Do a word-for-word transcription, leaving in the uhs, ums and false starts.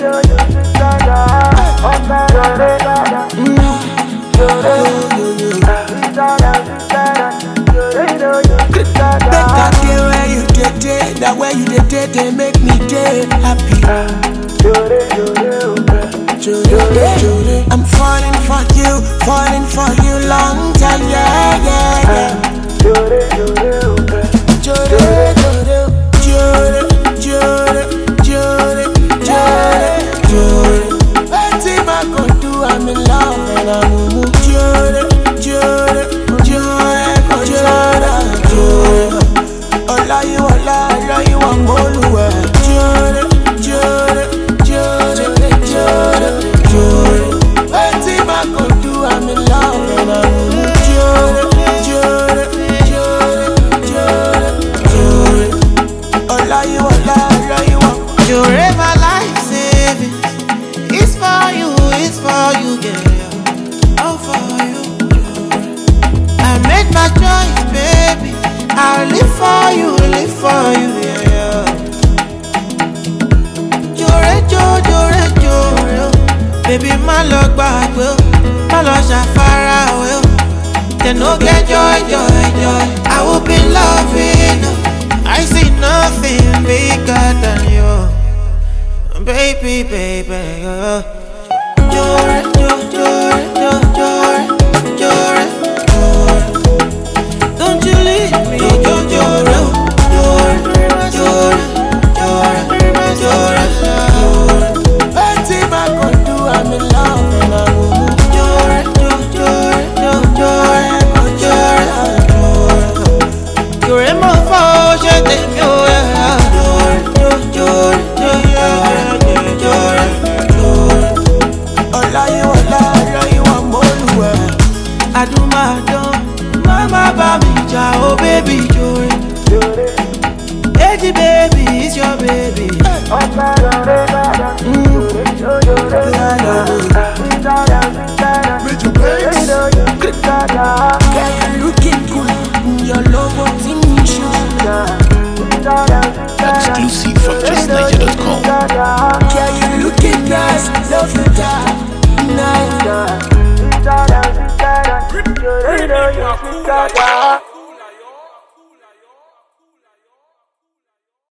That way you did, they make me day happy. I'm falling for you, falling for you long time, yeah, yeah, yeah. Jore, jore, jore, jore, jore, jore. Anything I can do, I'm in love and I'm moving. Jore, jore, jore, jore, jore. Ola you, ola, ola you, I'm all over. Jore, jore, jore, jore, jore. Anything I can do, I'm in love and I'm moving. Jore, jore, jore, jore, jore. Ola you, ola, ola you, I'm. Jore, my life saving. It's for you, it's for you, girl. All for you. I made my choice, baby. I'll live for you, live for you, yeah. Jore, jore, jore, jore. Baby, my love back, well. My love shafara, well. They no get joy, joy, joy. I will be loving. I see nothing bigger than you. Baby, baby, yeah. Jore, jore, jore, jore, jore, jore, jore. Don't you leave me, jore, jore, jore, jore, jore, jore, jore, jore. Anything I can do, I'm in love and I'm moving. Jore, jore, jore, jore, jore, jore, jore. Jore, my fault, je t'aime, yeah. Jore, jore, jore, jore, jore, jore. Ola you, ola, ola you, I'm all over. I do my done, mama baby, oh baby, Jore. Hey baby, it's your baby. Mm. Girl, you looking good. Your love what's in sugar. Exclusive from just niger dot com. Girl, you looking nice. Love you that nice.